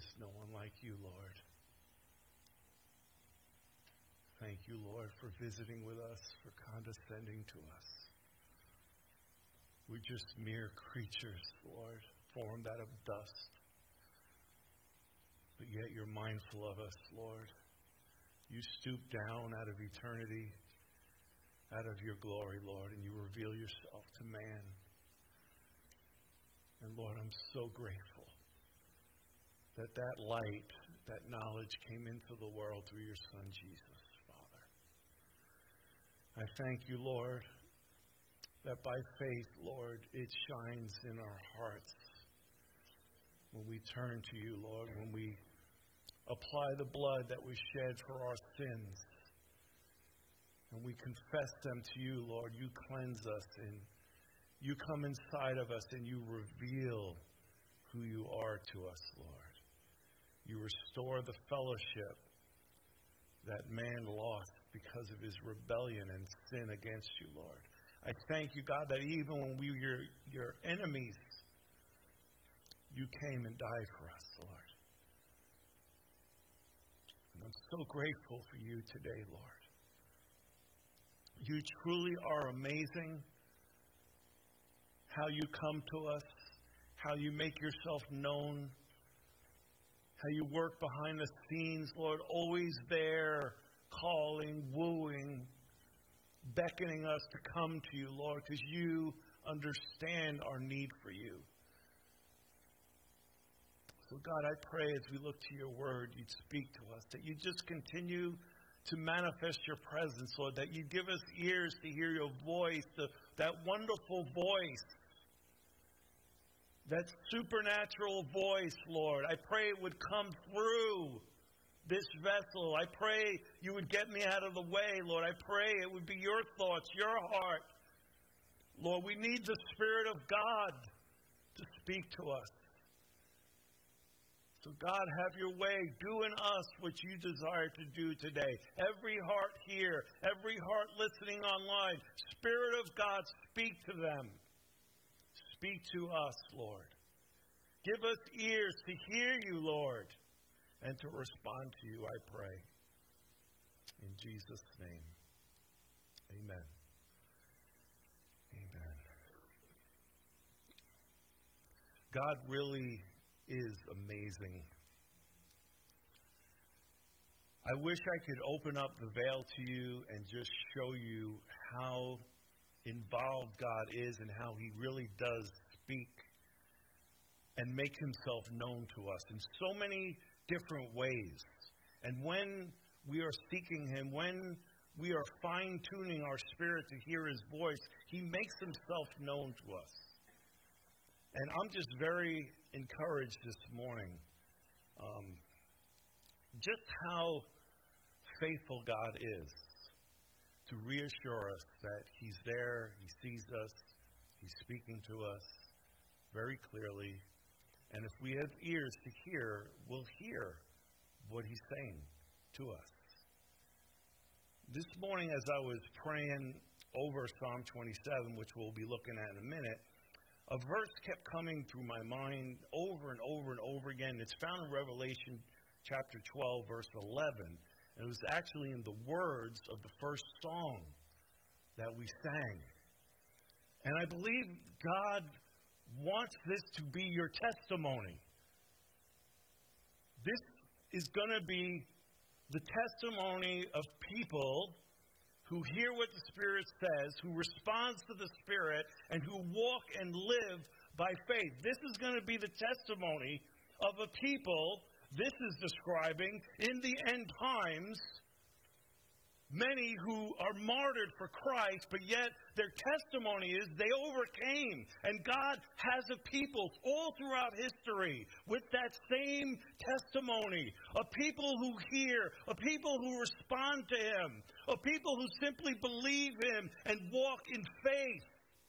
is no one like you, Lord. Thank you, Lord, for visiting with us, for condescending to us. We're just mere creatures, Lord, formed out of dust. But yet you're mindful of us, Lord. You stoop down out of eternity, out of your glory, Lord, and you reveal yourself to man. And Lord, I'm so grateful that that light, that knowledge came into the world through your Son, Jesus, Father. I thank you, Lord, that by faith, Lord, it shines in our hearts when we turn to you, Lord, when we apply the blood that was shed for our sins, and we confess them to you, Lord. You cleanse us, and you come inside of us, and you reveal who you are to us, Lord. You restore the fellowship that man lost because of his rebellion and sin against you, Lord. I thank you, God, that even when we were your enemies, you came and died for us, Lord. And I'm so grateful for you today, Lord. You truly are amazing. How you come to us, how you make yourself known, how you work behind the scenes, Lord, always there, calling, wooing, beckoning us to come to you, Lord, because you understand our need for you. So, God, I pray as we look to your word, you'd speak to us, that you just continue to manifest your presence, Lord, that you give us ears to hear your voice, that wonderful voice, that supernatural voice, Lord. I pray it would come through this vessel. I pray you would get me out of the way, Lord. I pray it would be your thoughts, your heart. Lord, we need the Spirit of God to speak to us. So, God, have your way. Do in us what you desire to do today. Every heart here, every heart listening online, Spirit of God, speak to them. Speak to us, Lord. Give us ears to hear you, Lord, and to respond to you, I pray. In Jesus' name, amen. Amen. God really is amazing. I wish I could open up the veil to you and just show you how involved God is and how he really does speak and make himself known to us in so many different ways. And when we are seeking him, when we are fine-tuning our spirit to hear his voice, he makes himself known to us. And I'm just very encouraged this morning just how faithful God is to reassure us that he's there, he sees us, he's speaking to us very clearly. And if we have ears to hear, we'll hear what he's saying to us. This morning as I was praying over Psalm 27, which we'll be looking at in a minute, a verse kept coming through my mind over and over and over again. It's found in Revelation chapter 12, verse 11. And it was actually in the words of the first song that we sang. And I believe God wants this to be your testimony. This is going to be the testimony of people who hear what the Spirit says, who responds to the Spirit, and who walk and live by faith. This is going to be the testimony of a people, this is describing, in the end times, many who are martyred for Christ, but yet their testimony is they overcame. And God has a people all throughout history with that same testimony. A people who hear, a people who respond to him, a people who simply believe him and walk in faith.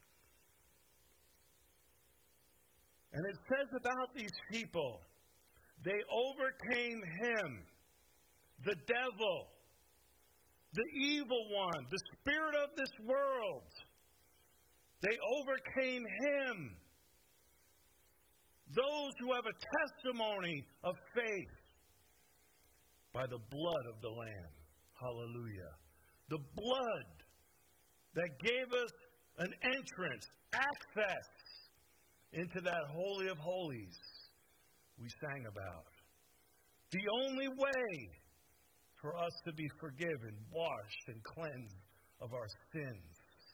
And it says about these people, they overcame him, the devil, the evil one, the spirit of this world. They overcame him. Those who have a testimony of faith by the blood of the Lamb. Hallelujah. The blood that gave us an entrance, access into that Holy of Holies we sang about. The only way for us to be forgiven, washed, and cleansed of our sins.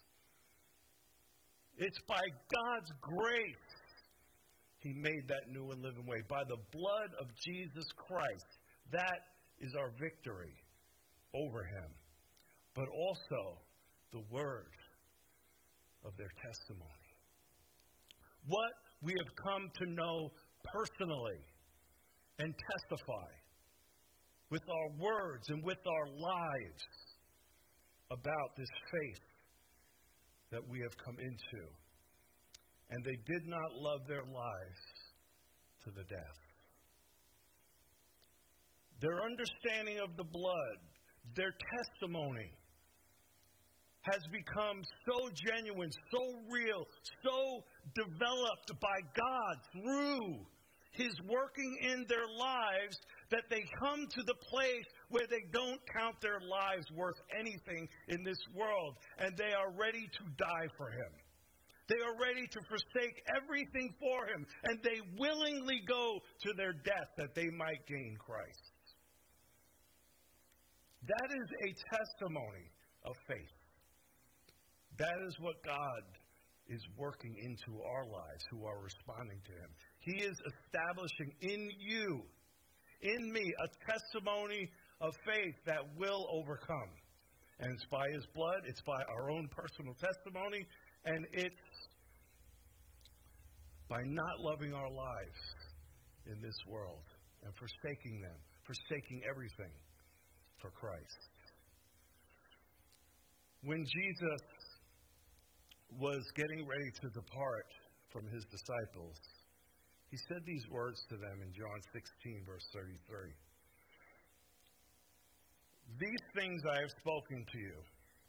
It's by God's grace He made that new and living way. By the blood of Jesus Christ. That is our victory over Him. But also the word of their testimony. What we have come to know personally and testify with our words and with our lives about this faith that we have come into. And they did not love their lives to the death. Their understanding of the blood, their testimony, has become so genuine, so real, so developed by God through His working in their lives that they come to the place where they don't count their lives worth anything in this world, and they are ready to die for Him. They are ready to forsake everything for Him, and they willingly go to their death that they might gain Christ. That is a testimony of faith. That is what God is working into our lives who are responding to Him. He is establishing in you, in me, a testimony of faith that will overcome. And it's by His blood, it's by our own personal testimony, and it's by not loving our lives in this world and forsaking them, forsaking everything for Christ. When Jesus was getting ready to depart from His disciples, He said these words to them in John 16, verse 33. These things I have spoken to you,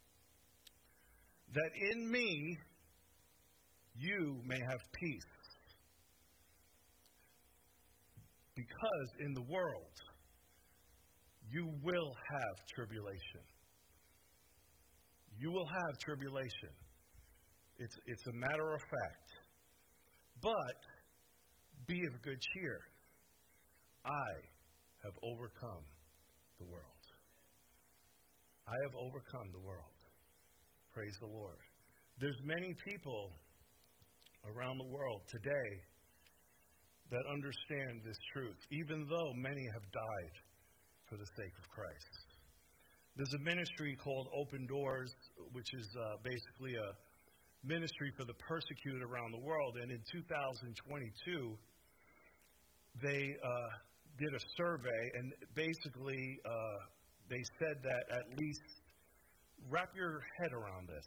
that in me you may have peace. Because in the world you will have tribulation. You will have tribulation. It's a matter of fact. But be of good cheer. I have overcome the world. I have overcome the world. Praise the Lord. There's many people around the world today that understand this truth, even though many have died for the sake of Christ. There's a ministry called Open Doors, which is basically a ministry for the persecuted around the world. And in 2022, they did a survey, and basically they said that at least, wrap your head around this,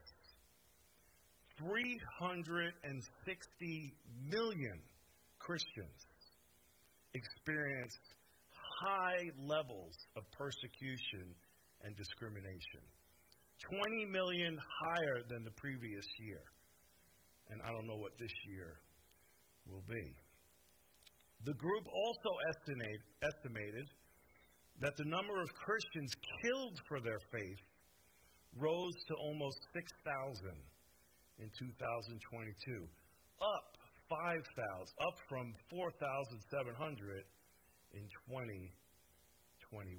360 million Christians experienced high levels of persecution and discrimination. 20 million higher than the previous year. And I don't know what this year will be. The group also estimated that the number of Christians killed for their faith rose to almost 6,000 in 2022, up 5,000, up from 4,700 in 2021.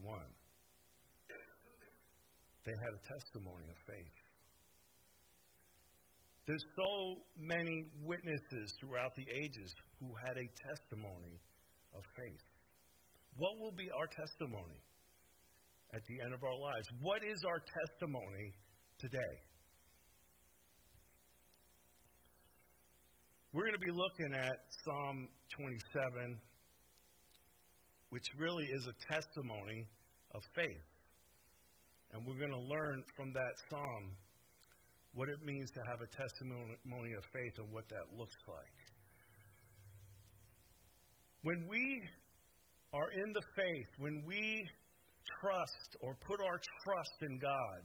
They had a testimony of faith. There's so many witnesses throughout the ages who had a testimony of faith. What will be our testimony at the end of our lives? What is our testimony today? We're going to be looking at Psalm 27, which really is a testimony of faith. And we're going to learn from that psalm what it means to have a testimony of faith and what that looks like. When we are in the faith, when we trust or put our trust in God,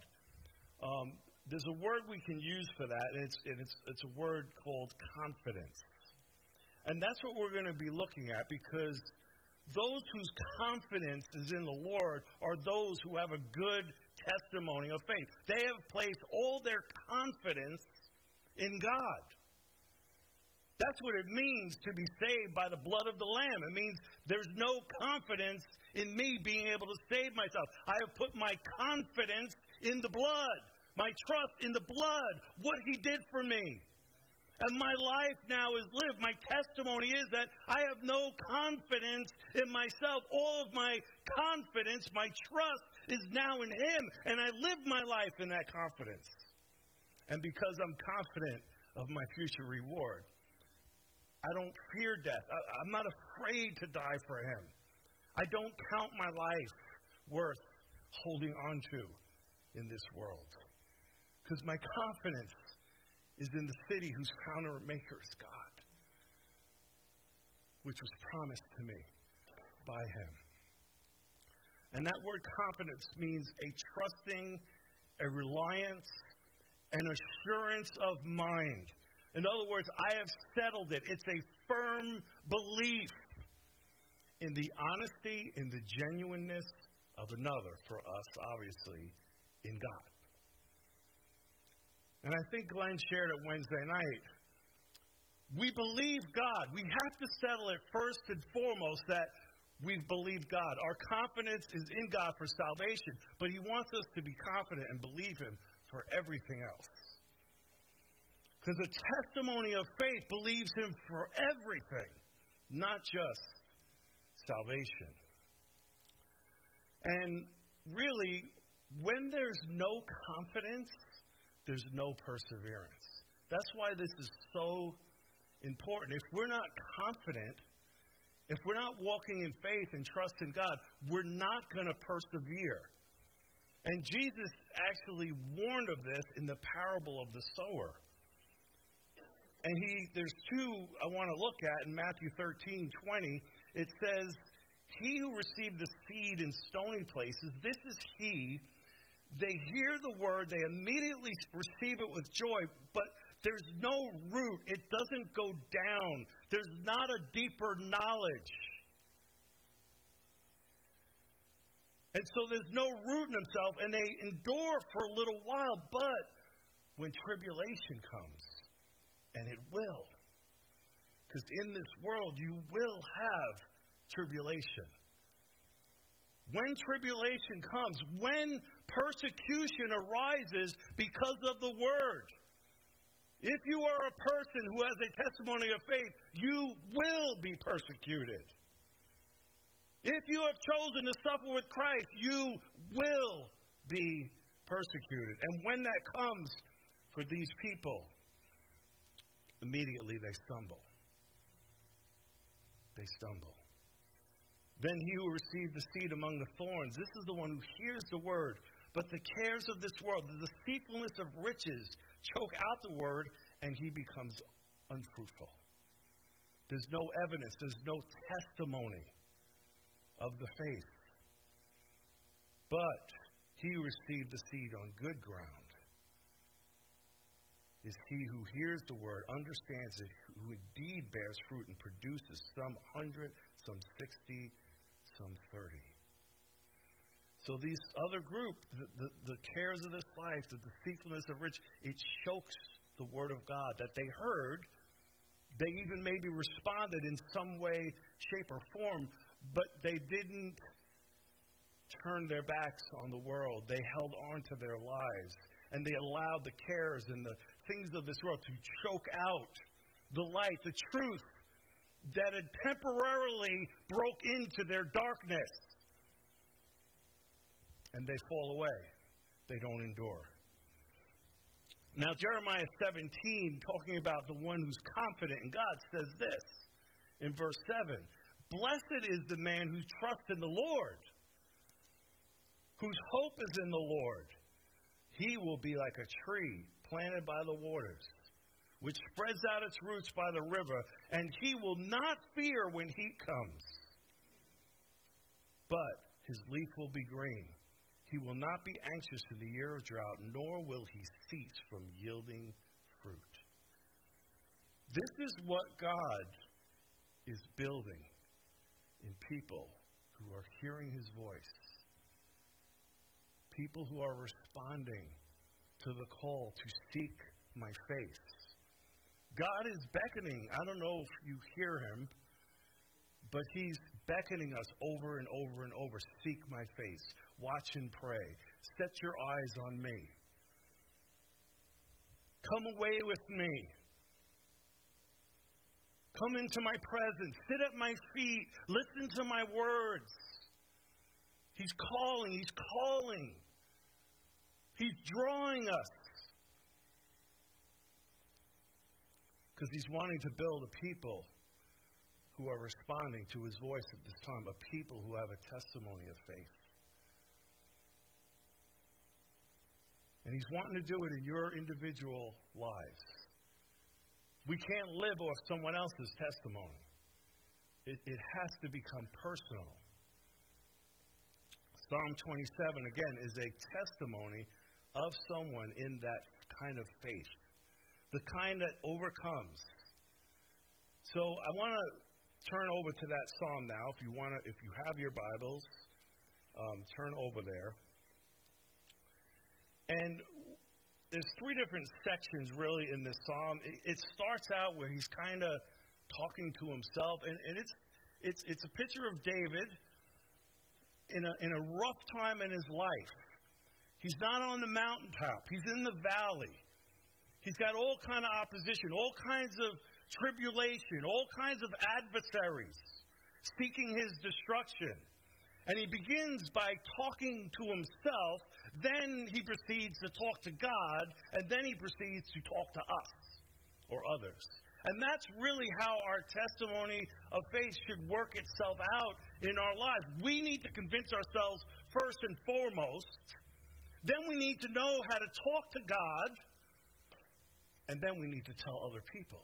there's a word we can use for that, and it's a word called confidence. And that's what we're going to be looking at, because those whose confidence is in the Lord are those who have a good testimony of faith. They have placed all their confidence in God. That's what it means to be saved by the blood of the Lamb. It means there's no confidence in me being able to save myself. I have put my confidence in the blood, my trust in the blood, what He did for me. And my life now is lived. My testimony is that I have no confidence in myself. All of my confidence, my trust is now in Him. And I live my life in that confidence. And because I'm confident of my future reward, I don't fear death. I'm not afraid to die for Him. I don't count my life worth holding on to in this world. Because my confidence is in the city whose founder and maker is God, which was promised to me by Him. And that word confidence means a trusting, a reliance, an assurance of mind. In other words, I have settled it. It's a firm belief in the honesty, in the genuineness of another, for us, obviously, in God. And I think Glenn shared it Wednesday night. We believe God. We have to settle it first and foremost that we believe God. Our confidence is in God for salvation, but He wants us to be confident and believe Him for everything else. Because the testimony of faith believes Him for everything, not just salvation. And really, when there's no confidence, there's no perseverance. That's why this is so important. If we're not confident, if we're not walking in faith and trust in God, we're not going to persevere. And Jesus actually warned of this in the parable of the sower. And there's two I want to look at in Matthew 13:20. It says, "He who received the seed in stony places, this is he. They hear the word, they immediately receive it with joy, but there's no root. It doesn't go down. There's not a deeper knowledge. And so there's no root in themselves, and they endure for a little while, but when tribulation comes, and it will, because in this world you will have tribulation. When tribulation comes, when persecution arises because of the word, if you are a person who has a testimony of faith, you will be persecuted. If you have chosen to suffer with Christ, you will be persecuted. And when that comes for these people, immediately they stumble. They stumble. Then he who received the seed among the thorns, this is the one who hears the word, but the cares of this world, the deceitfulness of riches, choke out the word, and he becomes unfruitful. There's no evidence, there's no testimony of the faith. But he who received the seed on good ground is he who hears the word, understands it, who indeed bears fruit and produces some 100, some 60, some 30. So these other group, the cares of this life, the deceitfulness of rich, it chokes the word of God that they heard. They even maybe responded in some way, shape, or form, but they didn't turn their backs on the world. They held on to their lives, and they allowed the cares and the things of this world to choke out the light, the truth that had temporarily broke into their darkness. And they fall away. They don't endure. Now, Jeremiah 17, talking about the one who's confident in God, says this in verse 7. Blessed is the man who trusts in the Lord, whose hope is in the Lord. He will be like a tree planted by the waters, which spreads out its roots by the river, and he will not fear when heat comes. But his leaf will be green. He will not be anxious in the year of drought, nor will he cease from yielding fruit. This is what God is building in people who are hearing his voice, people who are responding to the call to seek my face. God is beckoning. I don't know if you hear him, but he's beckoning us over and over and over. Seek my face. Watch and pray. Set your eyes on me. Come away with me. Come into my presence. Sit at my feet. Listen to my words. He's calling. He's calling. He's drawing us. Because he's wanting to build a people who are responding to his voice at this time, a people who have a testimony of faith. And he's wanting to do it in your individual lives. We can't live off someone else's testimony. It has to become personal. Psalm 27, again, is a testimony of someone in that kind of faith, the kind that overcomes. So I want to turn over to that psalm now. If you have your Bibles, turn over there. And there's three different sections really in this psalm. It starts out where he's kind of talking to himself, and it's a picture of David in a rough time in his life. He's not on the mountaintop. He's in the valley. He's got all kind of opposition, all kinds of tribulation, all kinds of adversaries seeking his destruction. And he begins by talking to himself, then he proceeds to talk to God, and then he proceeds to talk to us or others. And that's really how our testimony of faith should work itself out in our lives. We need to convince ourselves first and foremost. Then we need to know how to talk to God. And then we need to tell other people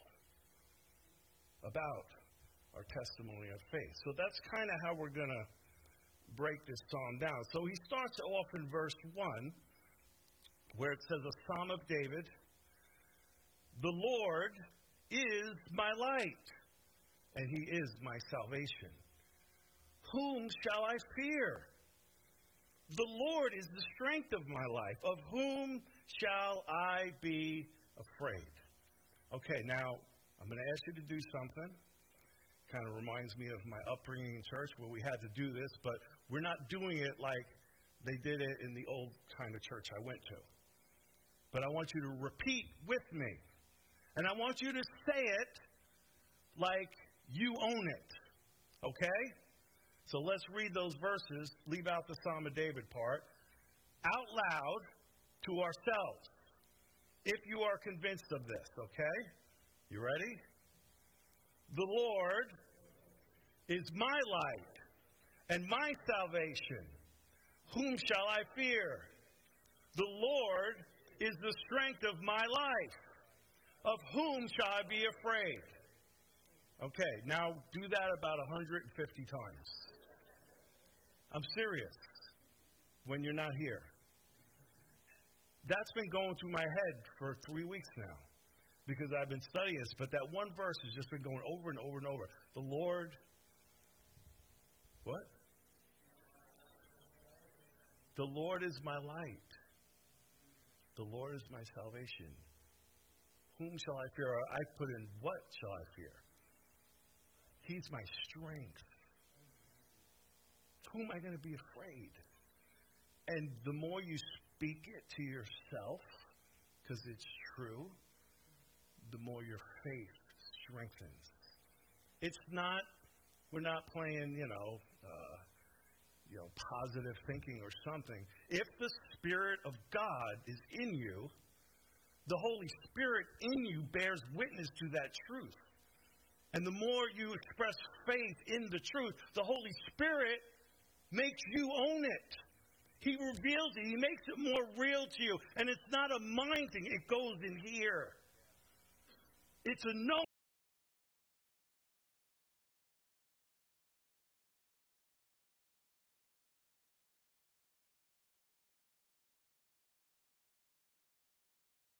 about our testimony of faith. So that's kind of how we're going to break this psalm down. So he starts off in verse 1, where it says, a psalm of David. The Lord is my light, and he is my salvation. Whom shall I fear? The Lord is the strength of my life. Of whom shall I be afraid? Okay, now I'm going to ask you to do something. Kind of reminds me of my upbringing in church where we had to do this, but we're not doing it like they did it in the old kind of church I went to. But I want you to repeat with me. And I want you to say it like you own it. Okay? So let's read those verses. Leave out the Psalm of David part. Out loud to ourselves. If you are convinced of this, okay? You ready? The Lord is my light and my salvation. Whom shall I fear? The Lord is the strength of my life. Of whom shall I be afraid? Okay, now do that about 150 times. I'm serious. When you're not here. That's been going through my head for 3 weeks now. Because I've been studying this. But that one verse has just been going over and over and over. The Lord. What? The Lord is my light. The Lord is my salvation. Whom shall I fear? I put in, what shall I fear? He's my strength. Whom am I going to be afraid? And the more you speak it to yourself, because it's true, the more your faith strengthens. It's not, we're not playing, positive thinking or something. If the Spirit of God is in you, the Holy Spirit in you bears witness to that truth. And the more you express faith in the truth, the Holy Spirit makes you own it. He reveals it. He makes it more real to you. And it's not a mind thing. It goes in here. It's a no.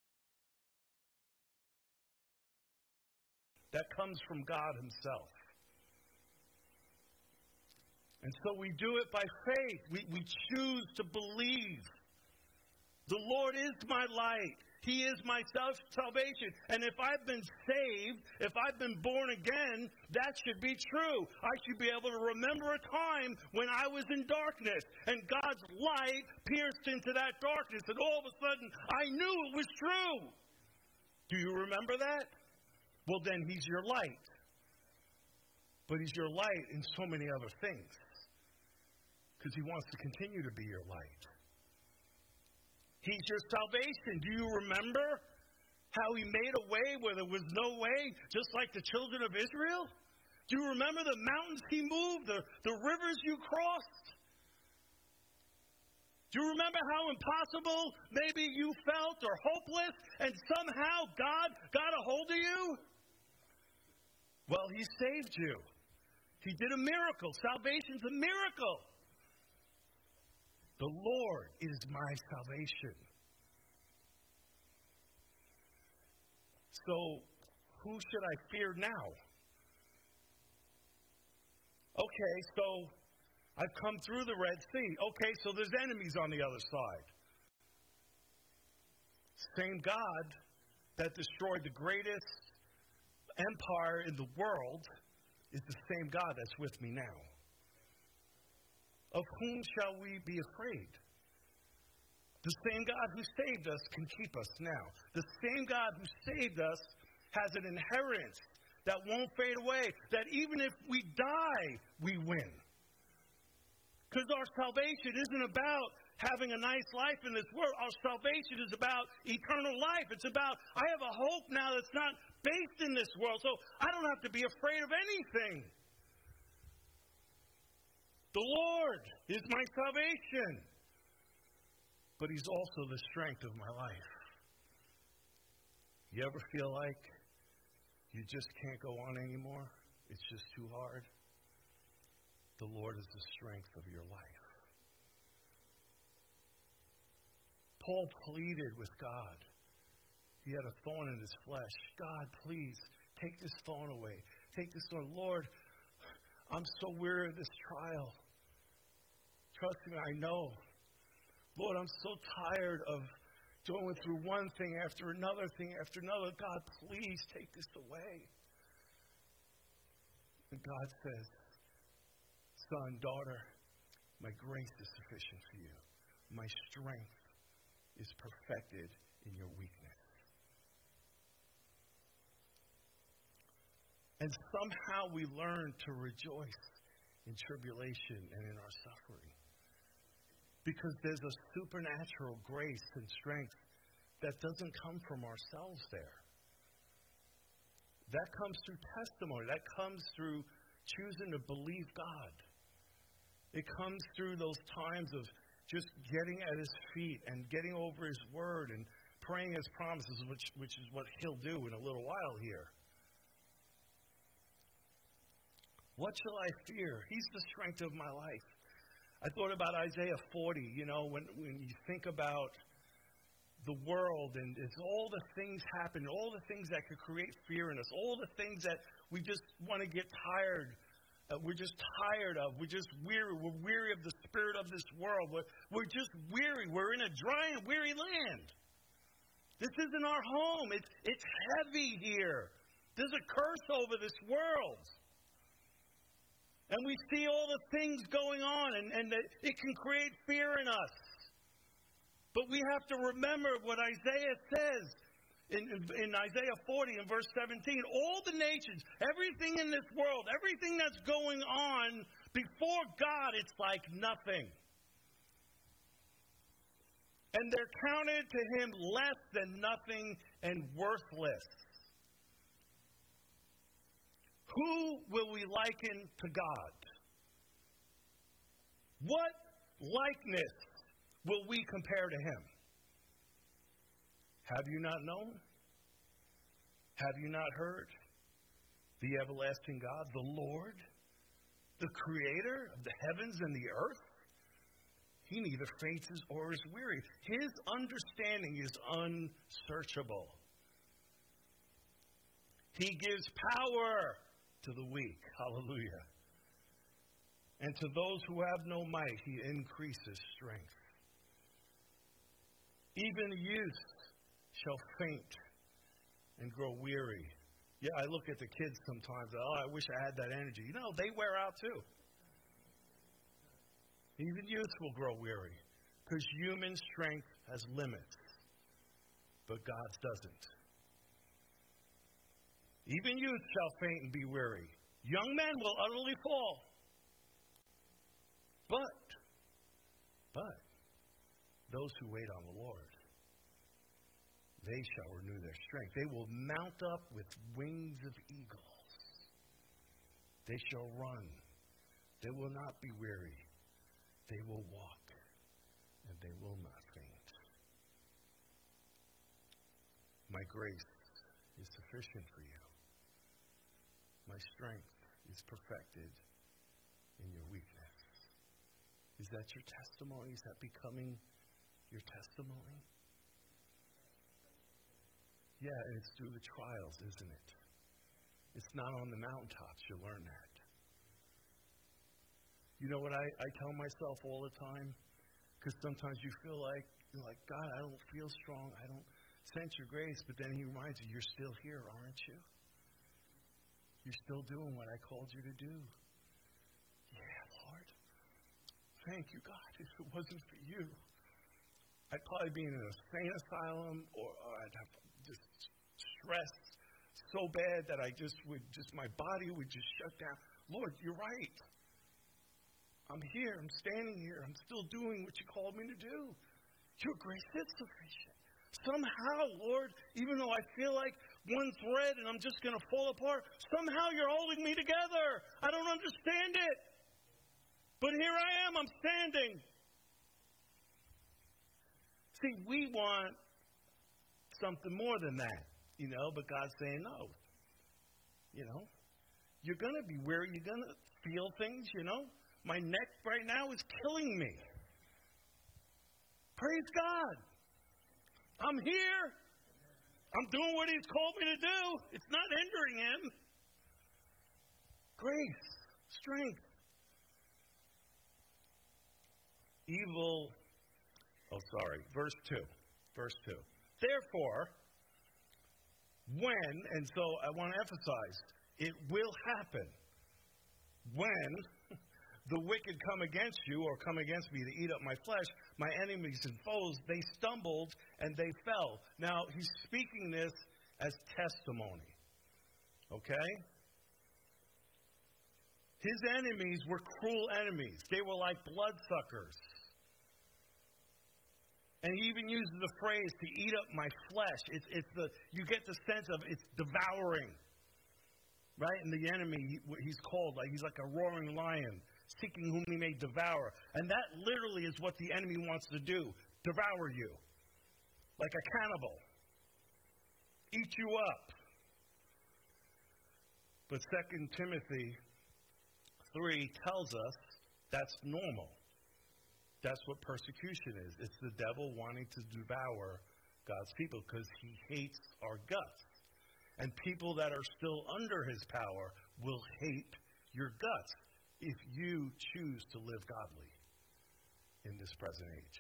That comes from God himself. And so we do it by faith. We choose to believe. The Lord is my light. He is my salvation. And if I've been saved, if I've been born again, that should be true. I should be able to remember a time when I was in darkness and God's light pierced into that darkness, and all of a sudden I knew it was true. Do you remember that? Well, then He's your light. But He's your light in so many other things, because He wants to continue to be your light. He's your salvation. Do you remember how He made a way where there was no way, just like the children of Israel? Do you remember the mountains He moved, the rivers you crossed? Do you remember how impossible maybe you felt or hopeless, and somehow God got a hold of you? Well, He saved you. He did a miracle. Salvation's a miracle. The Lord is my salvation. So, who should I fear now? Okay, so I've come through the Red Sea. Okay, so there's enemies on the other side. Same God that destroyed the greatest empire in the world is the same God that's with me now. Of whom shall we be afraid? The same God who saved us can keep us now. The same God who saved us has an inheritance that won't fade away, that even if we die, we win. Because our salvation isn't about having a nice life in this world. Our salvation is about eternal life. It's about, I have a hope now that's not based in this world, so I don't have to be afraid of anything. The Lord is my salvation, but He's also the strength of my life. You ever feel like you just can't go on anymore? It's just too hard? The Lord is the strength of your life. Paul pleaded with God. He had a thorn in his flesh. God, please, take this thorn away. Take this thorn. Lord, I'm so weary of this trial. Trust me, I know. Lord, I'm so tired of going through one thing after another thing after another. God, please take this away. And God says, son, daughter, my grace is sufficient for you. My strength is perfected in your weakness. And somehow we learn to rejoice in tribulation and in our suffering. Because there's a supernatural grace and strength that doesn't come from ourselves there. That comes through testimony. That comes through choosing to believe God. It comes through those times of just getting at His feet and getting over His word and praying His promises, which is what He'll do in a little while here. What shall I fear? He's the strength of my life. I thought about Isaiah 40, when you think about the world and it's all the things happen, all the things that could create fear in us, all the things that we just want to get tired. We're just tired of. We're just weary. We're weary of the spirit of this world. We're just weary. We're in a dry and weary land. This isn't our home. It's heavy here. There's a curse over this world. And we see all the things going on, and it can create fear in us. But we have to remember what Isaiah says in Isaiah 40 and verse 17. All the nations, everything in this world, everything that's going on before God, it's like nothing. And they're counted to Him less than nothing and worthless. Who will we liken to God? What likeness will we compare to Him? Have you not known? Have you not heard? The everlasting God, the Lord, the Creator of the heavens and the earth, He neither faints or is weary. His understanding is unsearchable. He gives power to the weak. Hallelujah. And to those who have no might, he increases strength. Even youth shall faint and grow weary. Yeah, I look at the kids sometimes. Oh, I wish I had that energy. You know, they wear out too. Even youth will grow weary because human strength has limits, but God's doesn't. Even youth shall faint and be weary. Young men will utterly fall. But those who wait on the Lord, they shall renew their strength. They will mount up with wings of eagles. They shall run. They will not be weary. They will walk, and they will not faint. My grace is sufficient for you. My strength is perfected in your weakness. Is that your testimony? Is that becoming your testimony? Yeah, and it's through the trials, isn't it? It's not on the mountaintops you learn that. You know what I tell myself all the time? Because sometimes you feel like, God, I don't feel strong. I don't sense your grace. But then he reminds you, you're still here, aren't you? You're still doing what I called you to do. Yeah, Lord. Thank you, God. If it wasn't for you, I'd probably be in an insane asylum, or I'd have just stress so bad that my body would just shut down. Lord, you're right. I'm here. I'm standing here. I'm still doing what you called me to do. Your grace is sufficient. Somehow, Lord, even though I feel like one thread and I'm just going to fall apart, somehow you're holding me together. I don't understand it. But here I am. I'm standing. See, we want something more than that, but God's saying no. You're going to be weary. You're going to feel things, My neck right now is killing me. Praise God. I'm here. I'm doing what he's called me to do. It's not hindering him. Grace, strength. Verse 2. Therefore, when, and so I want to emphasize, it will happen when the wicked come against you or come against me to eat up my flesh, my enemies and foes, they stumbled and they fell. Now, he's speaking this as testimony. Okay? His enemies were cruel enemies. They were like bloodsuckers. And he even uses the phrase to eat up my flesh. You get the sense of it's devouring. Right? And the enemy, he's called, he's like a roaring lion, seeking whom he may devour. And that literally is what the enemy wants to do. Devour you. Like a cannibal. Eat you up. But 2 Timothy 3 tells us that's normal. That's what persecution is. It's the devil wanting to devour God's people because he hates our guts. And people that are still under his power will hate your guts if you choose to live godly in this present age.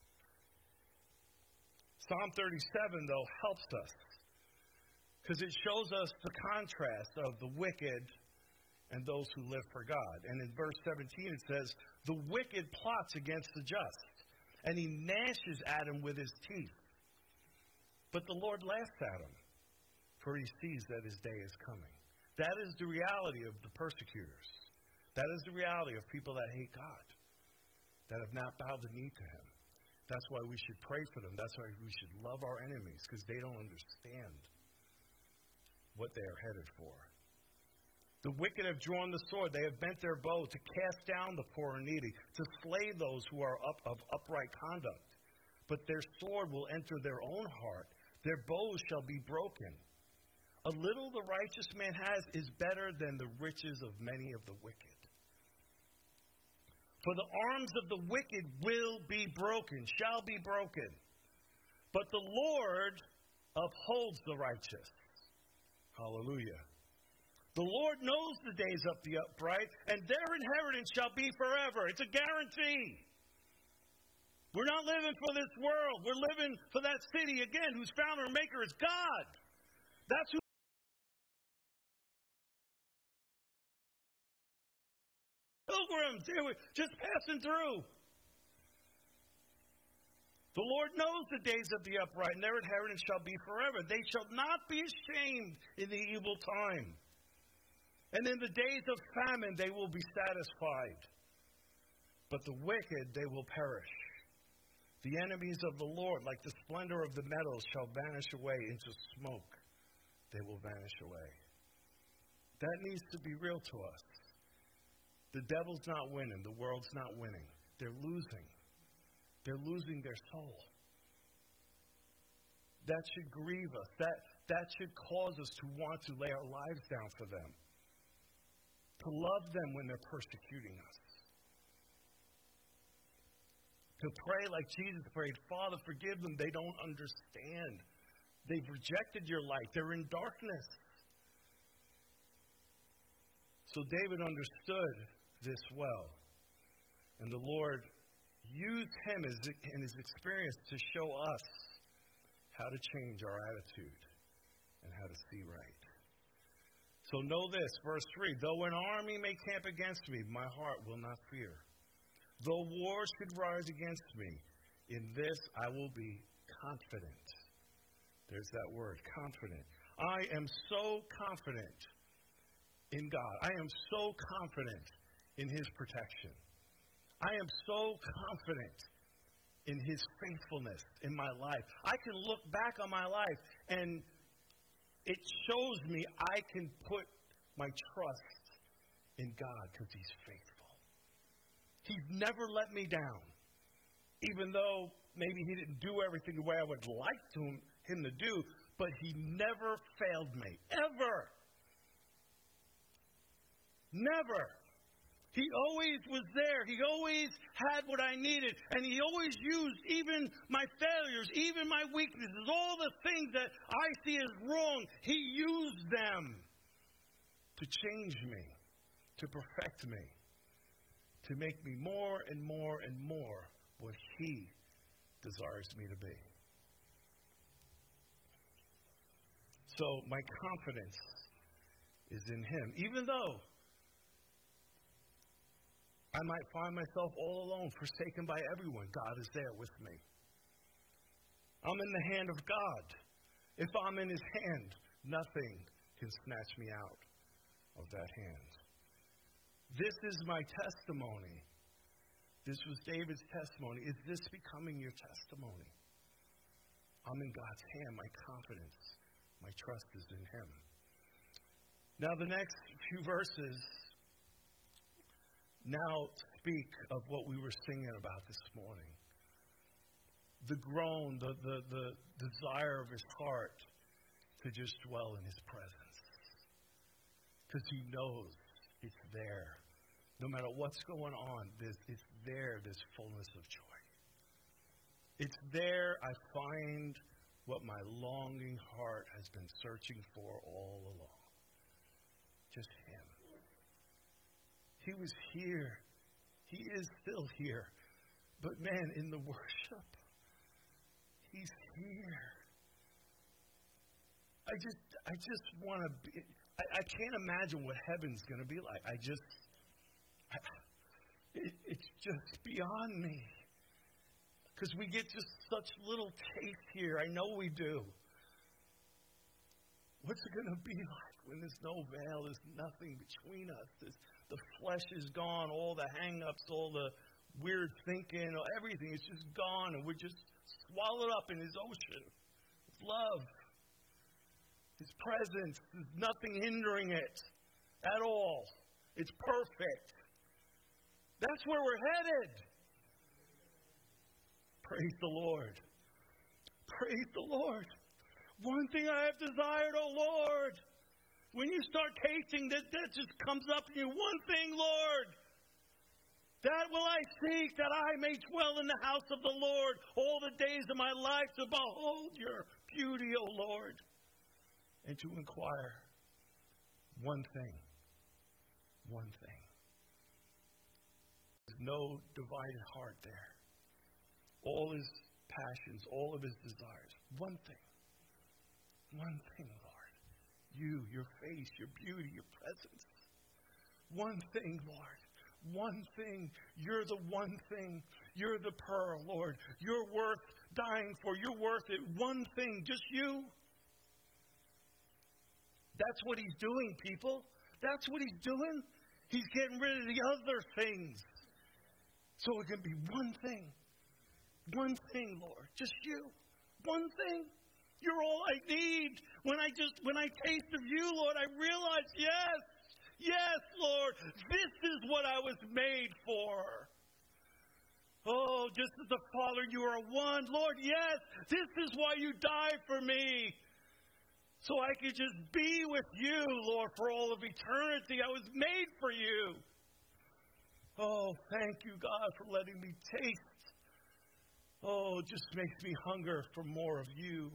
Psalm 37, though, helps us because it shows us the contrast of the wicked and those who live for God. And in verse 17 it says, the wicked plots against the just, and he gnashes at him with his teeth. But the Lord laughs at him, for he sees that his day is coming. That is the reality of the persecutors. That is the reality of people that hate God, that have not bowed the knee to him. That's why we should pray for them. That's why we should love our enemies, because they don't understand what they are headed for. The wicked have drawn the sword. They have bent their bow to cast down the poor and needy, to slay those who are of upright conduct. But their sword will enter their own heart. Their bows shall be broken. A little the righteous man has is better than the riches of many of the wicked. For the arms of the wicked will be broken, shall be broken. But the Lord upholds the righteous. Hallelujah. The Lord knows the days of the upright, and their inheritance shall be forever. It's a guarantee. We're not living for this world. We're living for that city, again, whose founder and maker is God. That's who pilgrims. They were just passing through. The Lord knows the days of the upright, and their inheritance shall be forever. They shall not be ashamed in the evil time. And in the days of famine they will be satisfied. But the wicked they will perish. The enemies of the Lord, like the splendor of the metals, shall vanish away into smoke. They will vanish away. That needs to be real to us. The devil's not winning. The world's not winning. They're losing. They're losing their soul. That should grieve us. That should cause us to want to lay our lives down for them. To love them when they're persecuting us. To pray like Jesus prayed, Father, forgive them. They don't understand. They've rejected your light. They're in darkness. So David understood this well. And the Lord used him in his experience to show us how to change our attitude and how to see right. So know this, verse 3, though an army may camp against me, my heart will not fear. Though war should rise against me, in this I will be confident. There's that word, confident. I am so confident in God. I am so confident in His protection. I am so confident in His faithfulness in my life. I can look back on my life and it shows me I can put my trust in God because He's faithful. He's never let me down. Even though maybe He didn't do everything the way I would like Him to do, but He never failed me. Ever. Never. He always was there. He always had what I needed. And He always used even my failures, even my weaknesses, all the things that I see as wrong. He used them to change me, to perfect me, to make me more and more and more what He desires me to be. So my confidence is in Him. Even though I might find myself all alone, forsaken by everyone, God is there with me. I'm in the hand of God. If I'm in His hand, nothing can snatch me out of that hand. This is my testimony. This was David's testimony. Is this becoming your testimony? I'm in God's hand. My confidence, my trust is in Him. Now the next few verses now speak of what we were singing about this morning. The groan, the desire of his heart to just dwell in His presence. Because he knows it's there. No matter what's going on, it's there, this fullness of joy. It's there I find what my longing heart has been searching for all along. Just Him. He was here. He is still here. But man, in the worship, He's here. I just want to be, I can't imagine what heaven's going to be like. It's just beyond me. Because we get just such little taste here. I know we do. What's it going to be like when there's no veil, there's nothing between us, the flesh is gone, all the hang-ups, all the weird thinking, everything is just gone, and we're just swallowed up in His ocean of love. His presence, there's nothing hindering it at all. It's perfect. That's where we're headed. Praise the Lord. Praise the Lord. One thing I have desired, O Lord. When you start tasting that just comes up to you. One thing, Lord. That will I seek, that I may dwell in the house of the Lord all the days of my life, to behold your beauty, O Lord, and to inquire One thing. One thing. There's no divided heart there. All his passions, all of his desires. One thing. One thing, Lord. You, your face, your beauty, your presence. One thing, Lord. One thing. You're the one thing. You're the pearl, Lord. You're worth dying for. You're worth it. One thing. Just you. That's what he's doing, people. That's what he's doing. He's getting rid of the other things. So it can be one thing. One thing, Lord. Just you. One thing. You're all I need. When I taste of you, Lord, I realize, yes, Lord, this is what I was made for. Oh, just as the Father, you are one. Lord, yes, this is why you died for me. So I could just be with you, Lord, for all of eternity. I was made for you. Oh, thank you, God, for letting me taste. Oh, it just makes me hunger for more of you.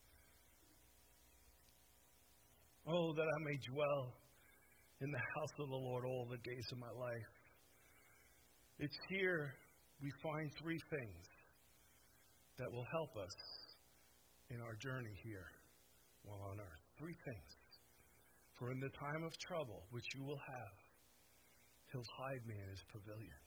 Oh, that I may dwell in the house of the Lord all the days of my life. It's here we find three things that will help us in our journey here while on earth. Three things. For in the time of trouble, which you will have, he'll hide me in his pavilion.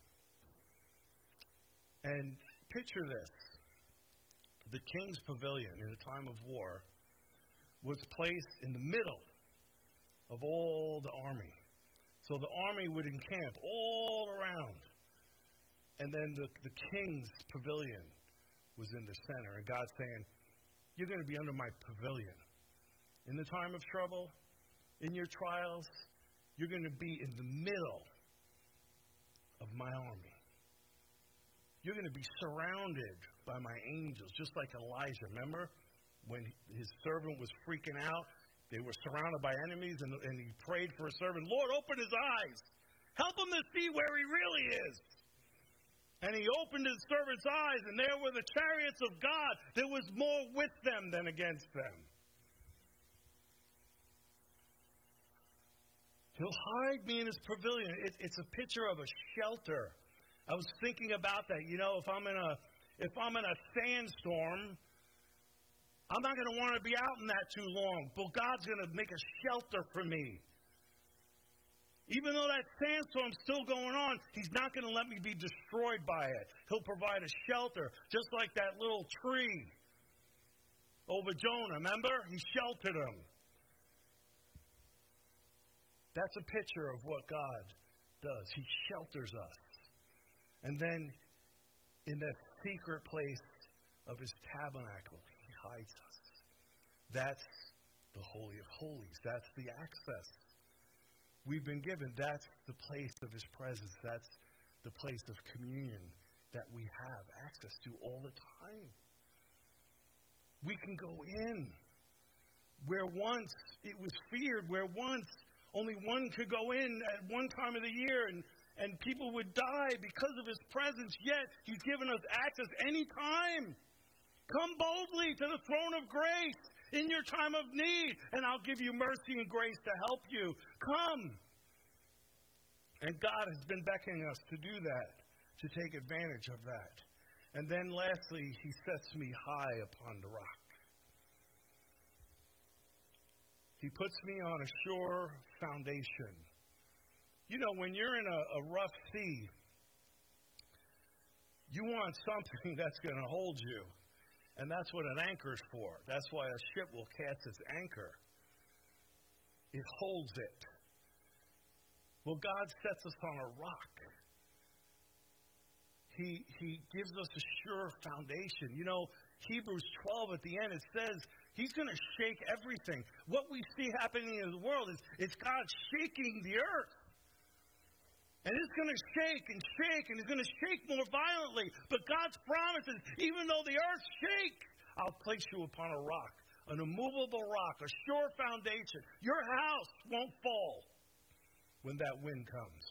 And picture this. The king's pavilion in a time of war was placed in the middle of all the army. So the army would encamp all around. And then the king's pavilion was in the center. And God's saying, you're going to be under my pavilion. In the time of trouble, in your trials, you're going to be in the middle of my army. You're going to be surrounded by my angels, just like Elijah. Remember when his servant was freaking out? They were surrounded by enemies, and he prayed for his servant, Lord, open his eyes. Help him to see where he really is. And he opened his servant's eyes, and there were the chariots of God. There was more with them than against them. He'll hide me in his pavilion. It's a picture of a shelter. I was thinking about that. You know, if I'm in a sandstorm, I'm not going to want to be out in that too long. But God's going to make a shelter for me. Even though that sandstorm's still going on, he's not going to let me be destroyed by it. He'll provide a shelter, just like that little tree over Jonah. Remember? He sheltered him. That's a picture of what God does. He shelters us. And then in that secret place of his tabernacle, he hides us. That's the Holy of Holies. That's the access we've been given. That's the place of his presence. That's the place of communion that we have access to all the time. We can go in where once it was feared, where once only one could go in at one time of the year, and people would die because of his presence, yet he's given us access anytime. Come boldly to the throne of grace in your time of need, and I'll give you mercy and grace to help you. Come. And God has been beckoning us to do that, to take advantage of that. And then lastly, he sets me high upon the rock. He puts me on a sure foundation. You know, when you're in a rough sea, you want something that's going to hold you. And that's what an anchor is for. That's why a ship will cast its anchor. It holds it. Well, God sets us on a rock. He gives us a sure foundation. You know, Hebrews 12 at the end, it says he's going to shake everything. What we see happening in the world is it's God shaking the earth. And it's going to shake, and it's going to shake more violently. But God's promise is, even though the earth shakes, I'll place you upon a rock, an immovable rock, a sure foundation. Your house won't fall when that wind comes.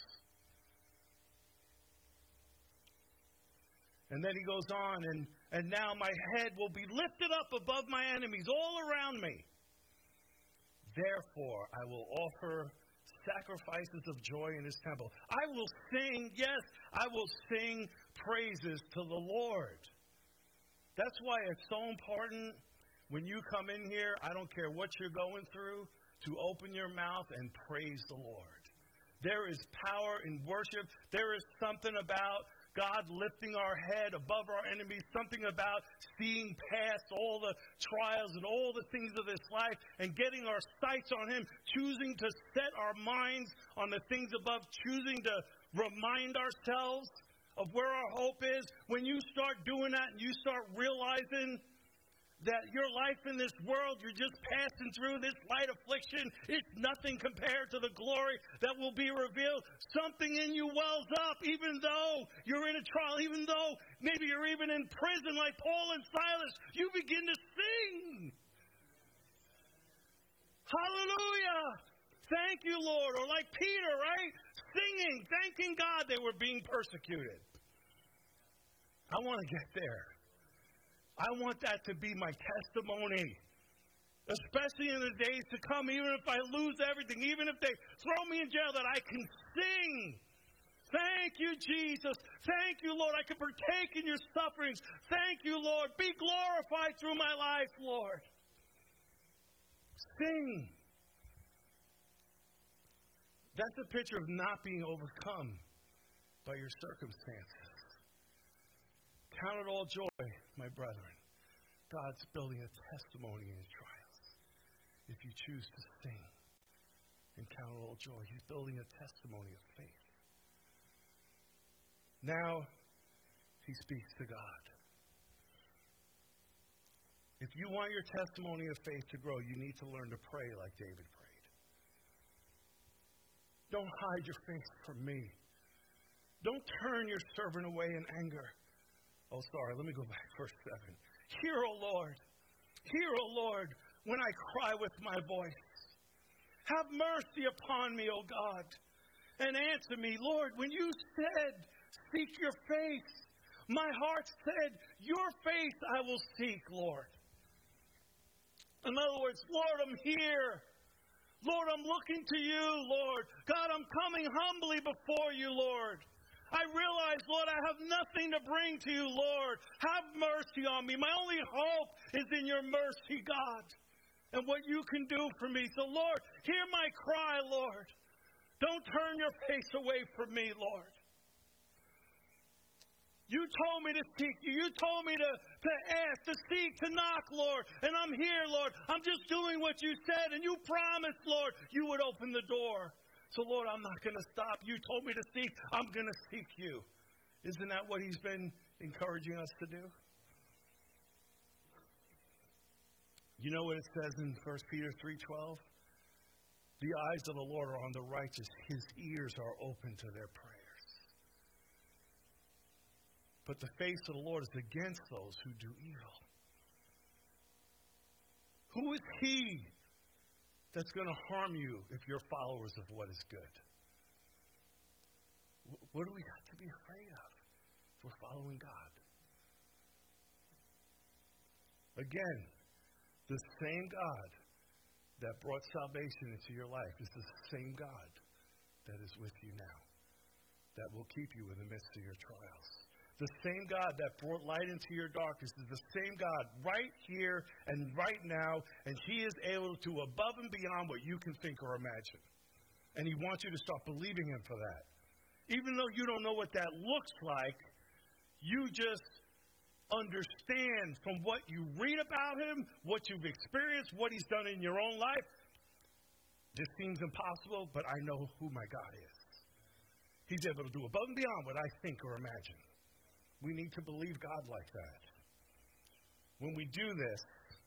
And then he goes on, and now my head will be lifted up above my enemies all around me. Therefore, I will offer sacrifices of joy in his temple. I will sing, yes, I will sing praises to the Lord. That's why it's so important when you come in here, I don't care what you're going through, to open your mouth and praise the Lord. There is power in worship. There is something about God lifting our head above our enemies, something about seeing past all the trials and all the things of this life and getting our sights on him, choosing to set our minds on the things above, choosing to remind ourselves of where our hope is. When you start doing that and you start realizing that your life in this world, you're just passing through this light affliction, it's nothing compared to the glory that will be revealed. Something in you wells up, even though you're in a trial, even though maybe you're even in prison like Paul and Silas, you begin to sing. Hallelujah! Thank you, Lord. Or like Peter, right? Singing, thanking God they were being persecuted. I want to get there. I want that to be my testimony, especially in the days to come, even if I lose everything, even if they throw me in jail, that I can sing. Thank you, Jesus. Thank you, Lord. I can partake in your sufferings. Thank you, Lord. Be glorified through my life, Lord. Sing. That's a picture of not being overcome by your circumstances. Count it all joy, my brethren. God's building a testimony in his trials. If you choose to sing and count it all joy, he's building a testimony of faith. Now, he speaks to God. If you want your testimony of faith to grow, you need to learn to pray like David prayed. Don't hide your face from me. Don't turn your servant away in anger. Oh, sorry, let me go back, verse 7. Hear, O Lord, when I cry with my voice. Have mercy upon me, O God, and answer me. Lord, when you said, seek your face, my heart said, your face I will seek, Lord. In other words, Lord, I'm here. Lord, I'm looking to you, Lord. God, I'm coming humbly before you, Lord. I realize, Lord, I have nothing to bring to you, Lord. Have mercy on me. My only hope is in your mercy, God, and what you can do for me. So, Lord, hear my cry, Lord. Don't turn your face away from me, Lord. You told me to seek you. You told me to ask, to seek, to knock, Lord. And I'm here, Lord. I'm just doing what you said. And you promised, Lord, you would open the door. So, Lord, I'm not going to stop. You told me to seek. I'm going to seek you. Isn't that what he's been encouraging us to do? You know what it says in 1 Peter 3:12? The eyes of the Lord are on the righteous. His ears are open to their prayers. But the face of the Lord is against those who do evil. Who is he that's going to harm you if you're followers of what is good? What do we have to be afraid of if we're following God? Again, the same God that brought salvation into your life is the same God that is with you now, that will keep you in the midst of your trials. The same God that brought light into your darkness is the same God right here and right now, and he is able to above and beyond what you can think or imagine. And he wants you to start believing him for that. Even though you don't know what that looks like, you just understand from what you read about him, what you've experienced, what he's done in your own life. This seems impossible, but I know who my God is. He's able to do above and beyond what I think or imagine. We need to believe God like that. When we do this,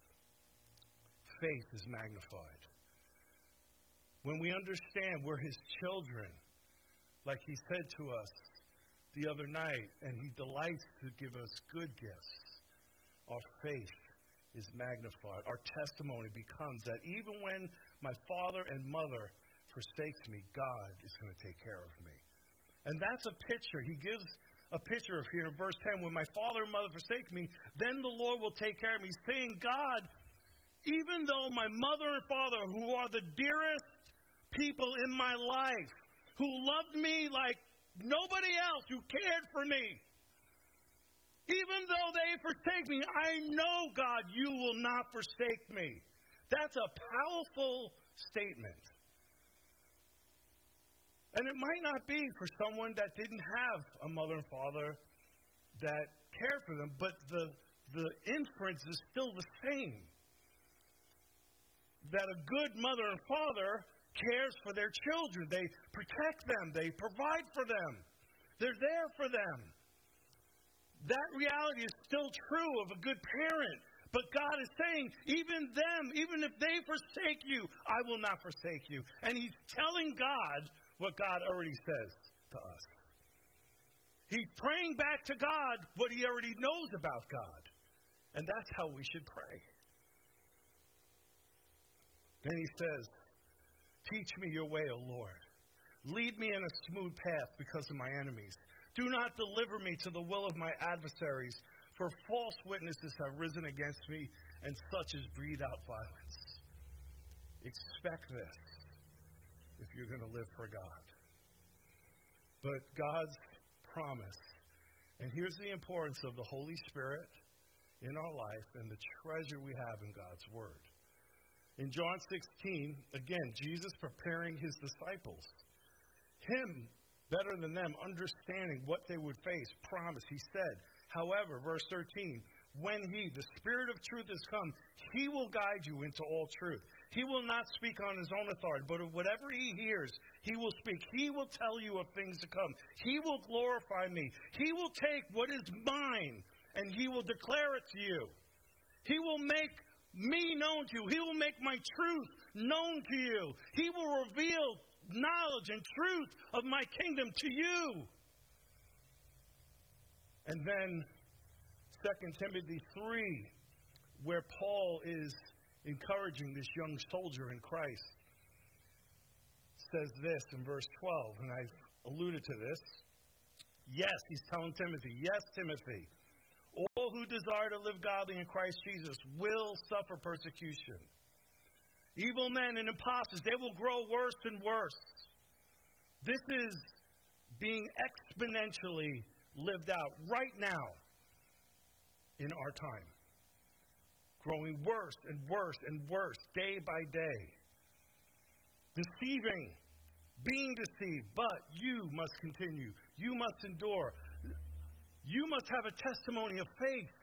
faith is magnified. When we understand we're his children, like he said to us the other night, and he delights to give us good gifts, our faith is magnified. Our testimony becomes that even when my father and mother forsakes me, God is going to take care of me. And that's a picture. He gives a picture of here in verse 10, when my father and mother forsake me, then the Lord will take care of me. He's saying God Even though my mother and father, who are the dearest people in my life, who loved me like nobody else, who cared for me, even though they forsake me, I know, God, you will not forsake me. That's a powerful statement. And it might not be for someone that didn't have a mother and father that cared for them, but the inference is still the same. That a good mother and father cares for their children. They protect them. They provide for them. They're there for them. That reality is still true of a good parent. But God is saying, even them, even if they forsake you, I will not forsake you. And He's telling God what God already says to us. He's praying back to God what He already knows about God. And that's how we should pray. Then He says, teach me your way, O Lord. Lead me in a smooth path because of my enemies. Do not deliver me to the will of my adversaries, for false witnesses have risen against me, and such as breathe out violence. Expect this if you're going to live for God. But God's promise, and here's the importance of the Holy Spirit in our life and the treasure we have in God's Word. In John 16, again, Jesus preparing His disciples. Him, better than them, understanding what they would face, promised. He said, however, verse 13, when He, the Spirit of truth, has come, He will guide you into all truth. He will not speak on His own authority, but of whatever He hears, He will speak. He will tell you of things to come. He will glorify me. He will take what is mine, and He will declare it to you. He will make me known to you. He will make my truth known to you. He will reveal knowledge and truth of my kingdom to you. And then 2 Timothy 3, where Paul is encouraging this young soldier in Christ, says this in verse 12, and I've alluded to this. Yes, he's telling Timothy, yes, Timothy, all who desire to live godly in Christ Jesus will suffer persecution. Evil men and impostors, they will grow worse and worse. This is being exponentially lived out right now in our time. Growing worse and worse and worse day by day. Deceiving, being deceived, but you must continue. You must endure. You must have a testimony of faith.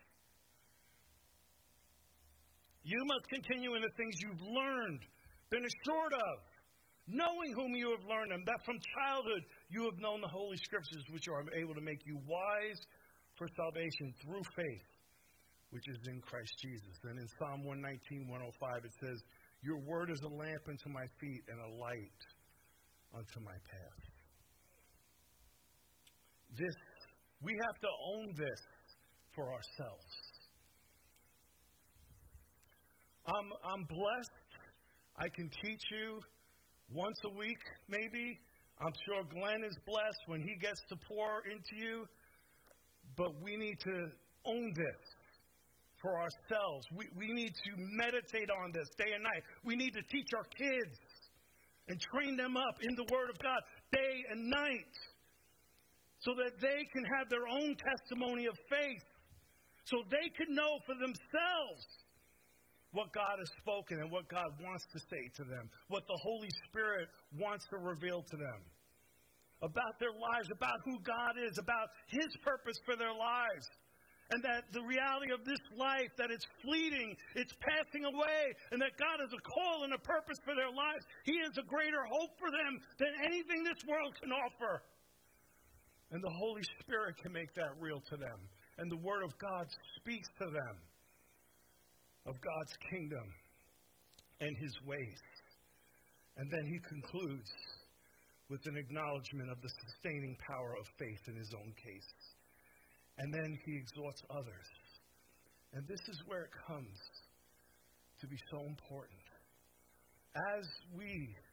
You must continue in the things you've learned, been assured of, knowing whom you have learned them, that from childhood you have known the Holy Scriptures, which are able to make you wise for salvation through faith, which is in Christ Jesus. And in Psalm 119, 105, it says, your word is a lamp unto my feet and a light unto my path. We have to own this for ourselves. I'm blessed. I can teach you once a week, maybe. I'm sure Glenn is blessed when he gets to pour into you. But we need to own this for ourselves. We need to meditate on this day and night. We need to teach our kids and train them up in the Word of God day and night so that they can have their own testimony of faith, so they can know for themselves what God has spoken and what God wants to say to them, what the Holy Spirit wants to reveal to them about their lives, about who God is, about His purpose for their lives, and that the reality of this life, that it's fleeting, it's passing away, and that God has a call and a purpose for their lives. He has a greater hope for them than anything this world can offer. And the Holy Spirit can make that real to them. And the Word of God speaks to them of God's kingdom and His ways. And then He concludes with an acknowledgement of the sustaining power of faith in His own case. And then He exhorts others. And this is where it comes to be so important. As we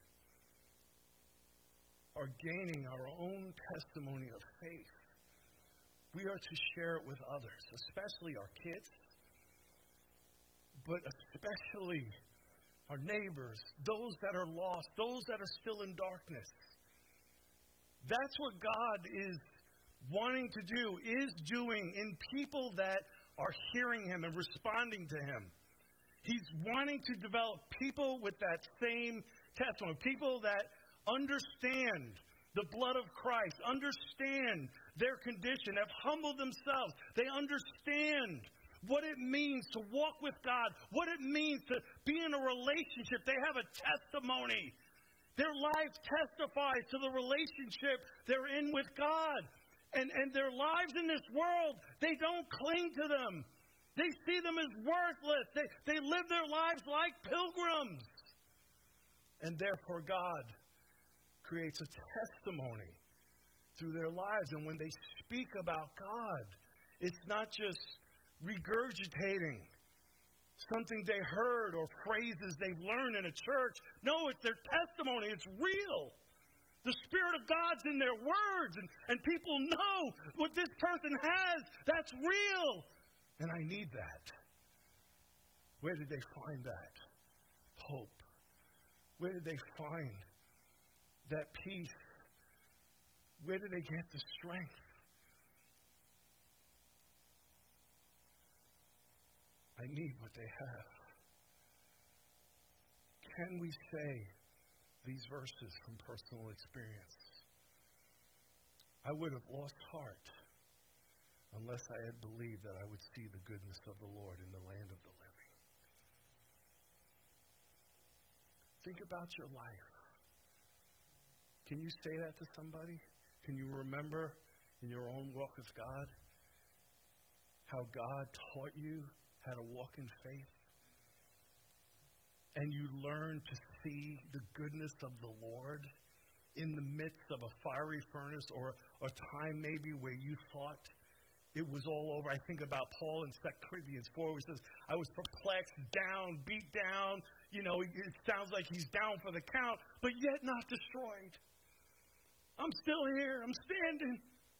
are gaining our own testimony of faith, we are to share it with others, especially our kids. but especially our neighbors, those that are lost, those that are still in darkness. That's what God is wanting to do, is doing in people that are hearing Him and responding to Him. He's wanting to develop people with that same testimony, people that understand the blood of Christ, understand their condition, have humbled themselves. They understand what it means to walk with God, what it means to be in a relationship. They have a testimony. Their lives testify to the relationship they're in with God. And their lives in this world, they don't cling to them. They see them as worthless. They live their lives like pilgrims. And therefore God creates a testimony through their lives. And when they speak about God, it's not just regurgitating something they heard or phrases they've learned in a church. No, it's their testimony. It's real. The Spirit of God's in their words, and people know what this person has. That's real. And I need that. Where did they find that hope? Where did they find that peace? Where did they get the strength? I need what they have. Can we say these verses from personal experience? I would have lost heart unless I had believed that I would see the goodness of the Lord in the land of the living. Think about your life. Can you say that to somebody? Can you remember in your own walk with God how God taught you how to walk in faith? And you learn to see the goodness of the Lord in the midst of a fiery furnace, or a time maybe where you thought it was all over. I think about Paul in 2 Corinthians 4, where he says, I was perplexed, down, beat down. You know, it sounds like he's down for the count, but yet not destroyed. I'm still here. I'm standing.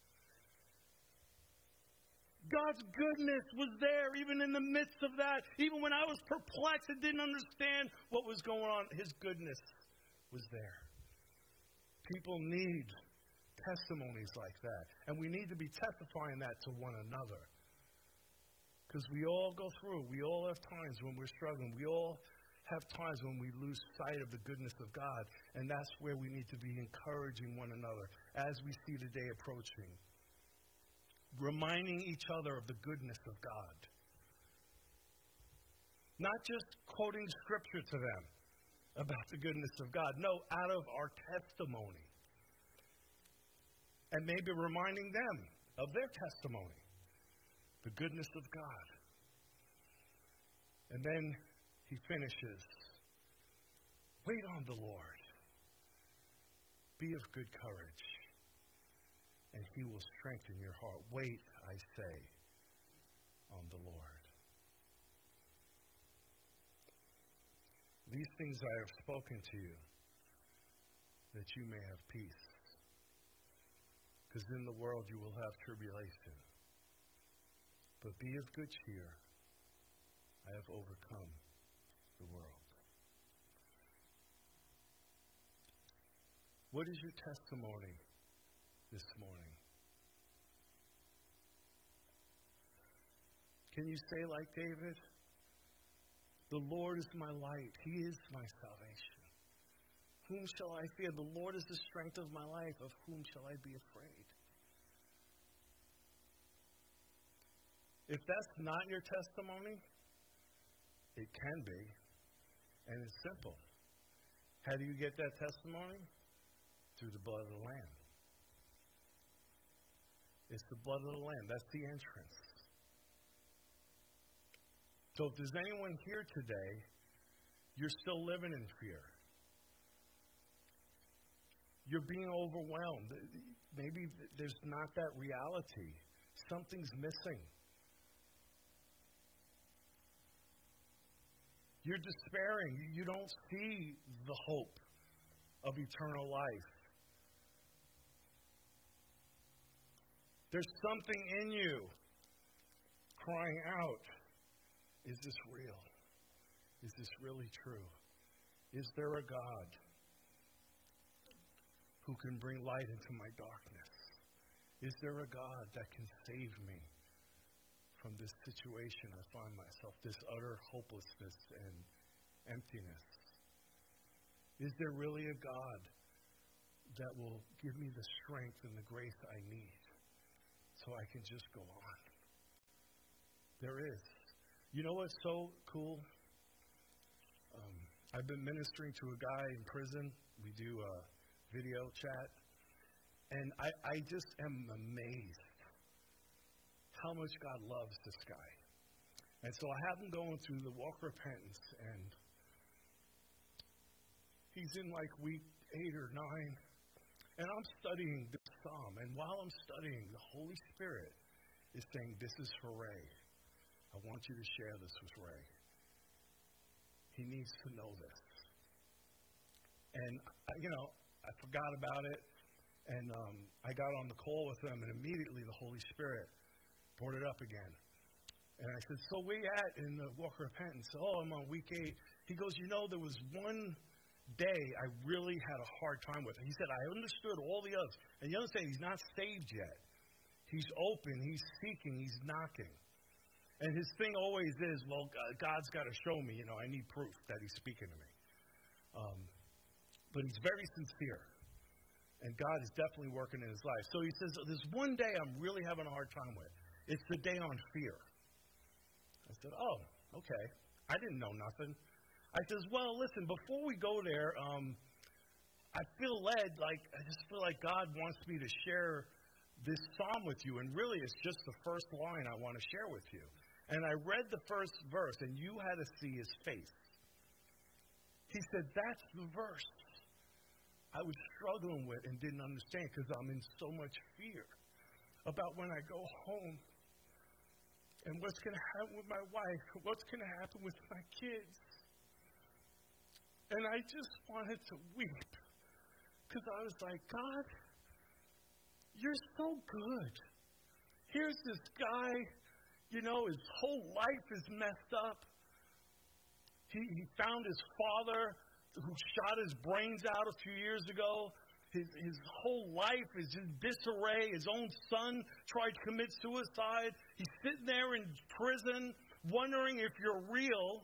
God's goodness was there even in the midst of that. Even when I was perplexed and didn't understand what was going on, His goodness was there. People need testimonies like that. And we need to be testifying that to one another. Because we all go through. We all have times when we're struggling. We all have times when we lose sight of the goodness of God. And that's where we need to be encouraging one another as we see the day approaching. Reminding each other of the goodness of God. Not just quoting scripture to them about the goodness of God. No, out of our testimony. And maybe reminding them of their testimony. The goodness of God. And then he finishes. Wait on the Lord. Be of good courage. And He will strengthen your heart. Wait, I say, on the Lord. These things I have spoken to you, that you may have peace. Because in the world you will have tribulation. But be of good cheer. I have overcome the world. What is your testimony this morning? Can you say like David, the Lord is my light. He is my salvation. Whom shall I fear? The Lord is the strength of my life. Of whom shall I be afraid? If that's not your testimony, it can be. And it's simple. How do you get that testimony? Through the blood of the Lamb. It's the blood of the Lamb. That's the entrance. So if there's anyone here today, you're still living in fear. You're being overwhelmed. Maybe there's not that reality. Something's missing. You're despairing. You don't see the hope of eternal life. There's something in you crying out, is this real? Is this really true? Is there a God who can bring light into my darkness? Is there a God that can save me from this situation I find myself, this utter hopelessness and emptiness? Is there really a God that will give me the strength and the grace I need so I can just go on? There is. You know what's so cool? I've been ministering to a guy in prison. We do a video chat. And I just am amazed how much God loves this guy. And so I have him going through the walk of repentance. And he's in like week 8 or 9. And I'm studying this psalm. And while I'm studying, the Holy Spirit is saying, this is for Ray. I want you to share this with Ray. He needs to know this. And, I forgot about it. And I got on the call with him, and immediately the Holy Spirit brought it up again. And I said, so where you at in the walk of repentance? Oh, I'm on week 8. He goes, there was one day I really had a hard time with it. He said, I understood all the others. And you understand, he's not saved yet. He's open, he's seeking, he's knocking. And his thing always is, well, God's got to show me, I need proof that he's speaking to me. But he's very sincere. And God is definitely working in his life. So he says, there's one day I'm really having a hard time with. It's the day on fear. I said, oh, okay. I didn't know nothing. I says, well, listen, before we go there, I feel led, I just feel like God wants me to share this psalm with you. And really, it's just the first line I want to share with you. And I read the first verse, and you had to see his face. He said, that's the verse I was struggling with and didn't understand because I'm in so much fear about when I go home and what's going to happen with my wife, what's going to happen with my kids. And I just wanted to weep because I was like, God, you're so good. Here's this guy, his whole life is messed up. He found his father who shot his brains out a few years ago. His whole life is in disarray. His own son tried to commit suicide. He's sitting there in prison wondering if you're real.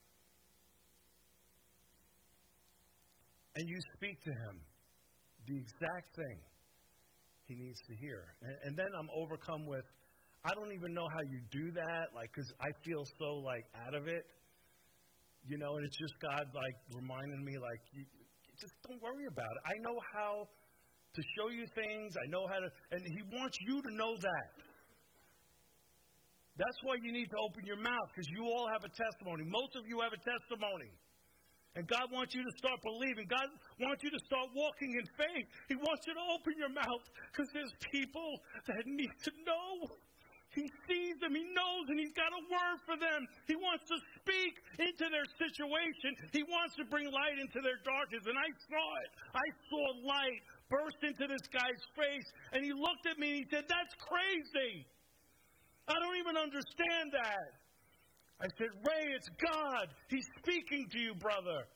And you speak to him the exact thing he needs to hear. And then I'm overcome with, I don't even know how you do that, because I feel so, out of it. And it's just God, reminding me, just don't worry about it. I know how to show you things. I know how to, and he wants you to know that. That's why you need to open your mouth, because you all have a testimony. Most of you have a testimony. And God wants you to start believing. God wants you to start walking in faith. He wants you to open your mouth, because there's people that need to know. He sees them, he knows, and he's got a word for them. He wants to speak into their situation. He wants to bring light into their darkness. And I saw it. I saw light burst into this guy's face, and he looked at me and he said, that's crazy. I don't even understand that. I said, Ray, it's God. He's speaking to you, brother.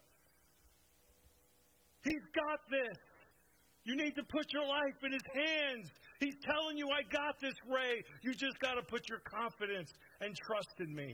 He's got this. You need to put your life in his hands. He's telling you, I got this, Ray. You just got to put your confidence and trust in me.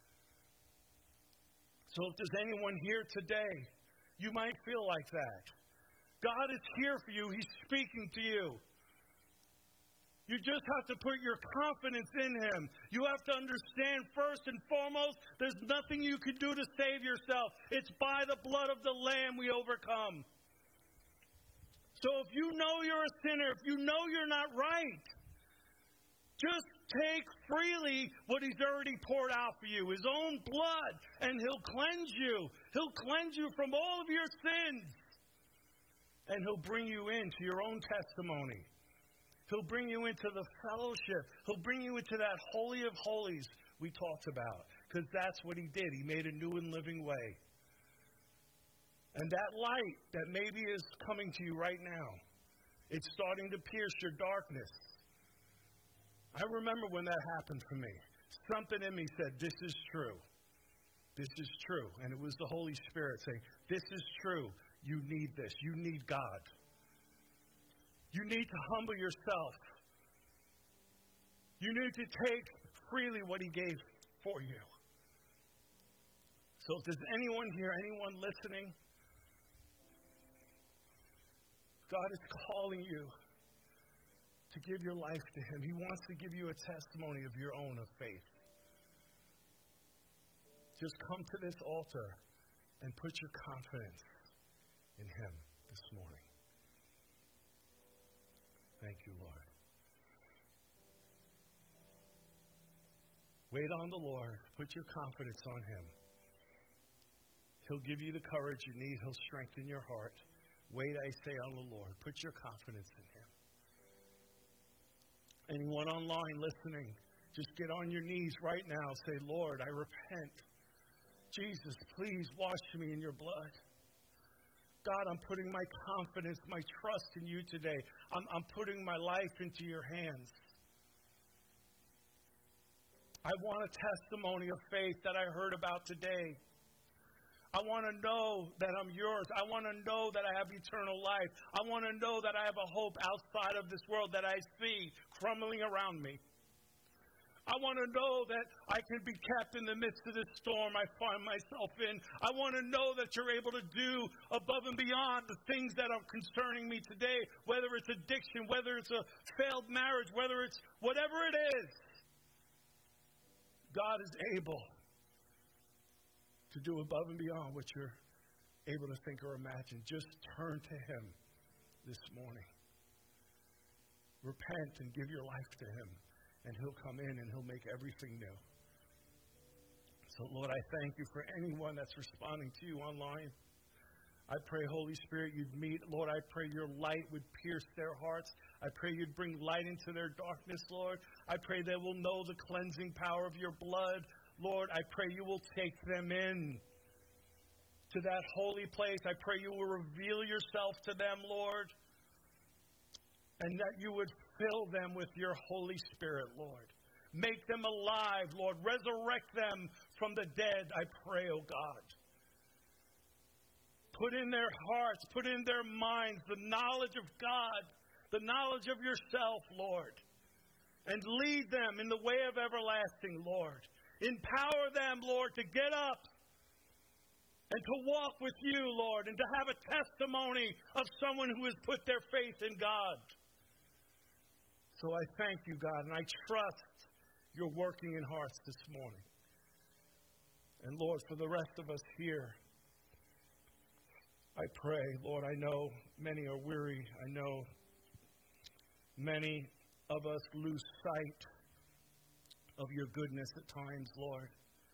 So if there's anyone here today, you might feel like that. God is here for you. He's speaking to you. You just have to put your confidence in him. You have to understand, first and foremost, there's nothing you can do to save yourself. It's by the blood of the Lamb we overcome. So if you know you're a sinner, if you know you're not right, just take freely what he's already poured out for you, his own blood, and he'll cleanse you. He'll cleanse you from all of your sins. And he'll bring you into your own testimony. He'll bring you into the fellowship. He'll bring you into that holy of holies we talked about. Because that's what he did. He made a new and living way. And that light that maybe is coming to you right now, it's starting to pierce your darkness. I remember when that happened for me. Something in me said, this is true. This is true. And it was the Holy Spirit saying, this is true. You need this. You need God. You need to humble yourself. You need to take freely what He gave for you. So if there's anyone here, anyone listening, God is calling you to give your life to Him. He wants to give you a testimony of your own of faith. Just come to this altar and put your confidence in Him this morning. Thank you, Lord. Wait on the Lord. Put your confidence on Him. He'll give you the courage you need. He'll strengthen your heart. Wait, I say, on the Lord. Put your confidence in Him. Anyone online listening, just get on your knees right now. Say, Lord, I repent. Jesus, please wash me in your blood. God, I'm putting my confidence, my trust in you today. I'm putting my life into your hands. I want a testimony of faith that I heard about today. I want to know that I'm yours. I want to know that I have eternal life. I want to know that I have a hope outside of this world that I see crumbling around me. I want to know that I can be kept in the midst of this storm I find myself in. I want to know that you're able to do above and beyond the things that are concerning me today, whether it's addiction, whether it's a failed marriage, whether it's whatever it is. God is able to do above and beyond what you're able to think or imagine. Just turn to Him this morning. Repent and give your life to Him, and He'll come in and He'll make everything new. So, Lord, I thank you for anyone that's responding to you online. I pray, Holy Spirit, you'd meet. Lord, I pray your light would pierce their hearts. I pray you'd bring light into their darkness, Lord. I pray they will know the cleansing power of your blood. Lord, I pray you will take them in to that holy place. I pray you will reveal yourself to them, Lord, and that you would fill them with your Holy Spirit, Lord. Make them alive, Lord. Resurrect them from the dead, I pray, oh God. Put in their hearts, put in their minds the knowledge of God, the knowledge of yourself, Lord, and lead them in the way of everlasting, Lord. Empower them, Lord, to get up and to walk with you, Lord, and to have a testimony of someone who has put their faith in God. So I thank you, God, and I trust you're working in hearts this morning. And Lord, for the rest of us here, I pray, Lord, I know many are weary. I know many of us lose sight of your goodness at times, Lord.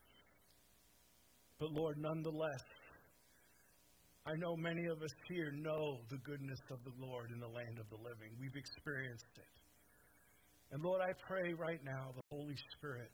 But Lord, nonetheless, I know many of us here know the goodness of the Lord in the land of the living. We've experienced it. And Lord, I pray right now the Holy Spirit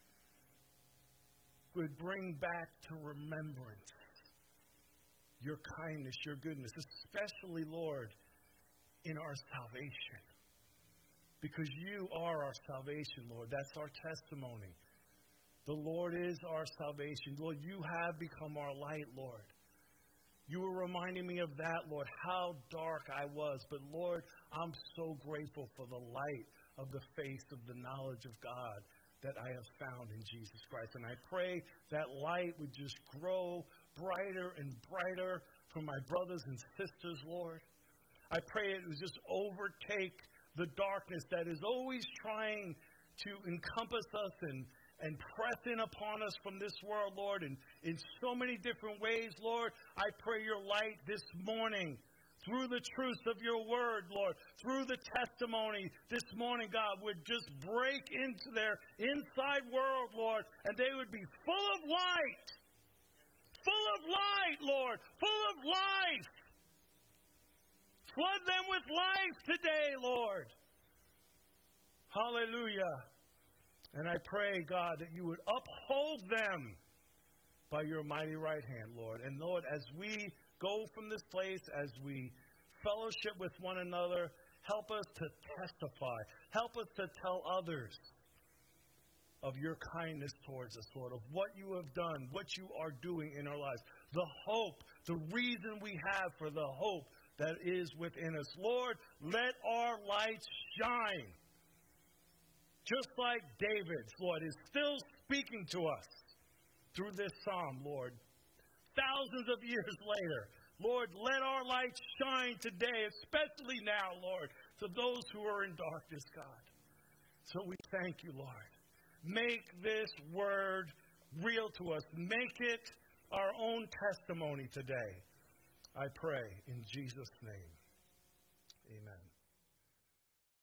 would bring back to remembrance your kindness, your goodness, especially, Lord, in our salvation. Because you are our salvation, Lord. That's our testimony. The Lord is our salvation. Lord, you have become our light, Lord. You were reminding me of that, Lord, how dark I was. But, Lord, I'm so grateful for the light of the face of the knowledge of God that I have found in Jesus Christ. And I pray that light would just grow brighter and brighter for my brothers and sisters, Lord. I pray it would just overtake the darkness that is always trying to encompass us and press in upon us from this world, Lord, and in so many different ways, Lord. I pray your light this morning through the truth of your word, Lord, through the testimony this morning, God, would just break into their inside world, Lord, and they would be full of light. Full of light, Lord. Full of life. Flood them with life today, Lord. Hallelujah. And I pray, God, that you would uphold them by your mighty right hand, Lord. And Lord, as we go from this place, as we fellowship with one another, help us to testify. Help us to tell others of your kindness towards us, Lord, of what you have done, what you are doing in our lives, the hope, the reason we have for the hope that is within us. Lord, let our lights shine. Just like David's, Lord, is still speaking to us through this psalm, Lord. Thousands of years later, Lord, let our lights shine today, especially now, Lord, to those who are in darkness, God. So we thank you, Lord. Make this word real to us. Make it our own testimony today. I pray in Jesus' name. Amen.